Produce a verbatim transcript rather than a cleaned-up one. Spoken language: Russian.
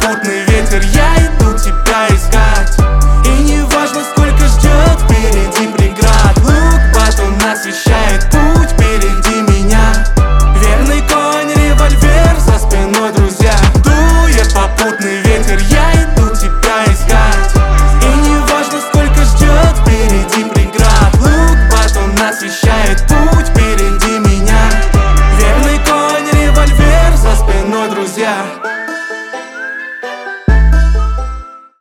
попутный ветер, я иду тебя искать. И не важно, сколько ждет впереди преград. Лук батун освещает путь.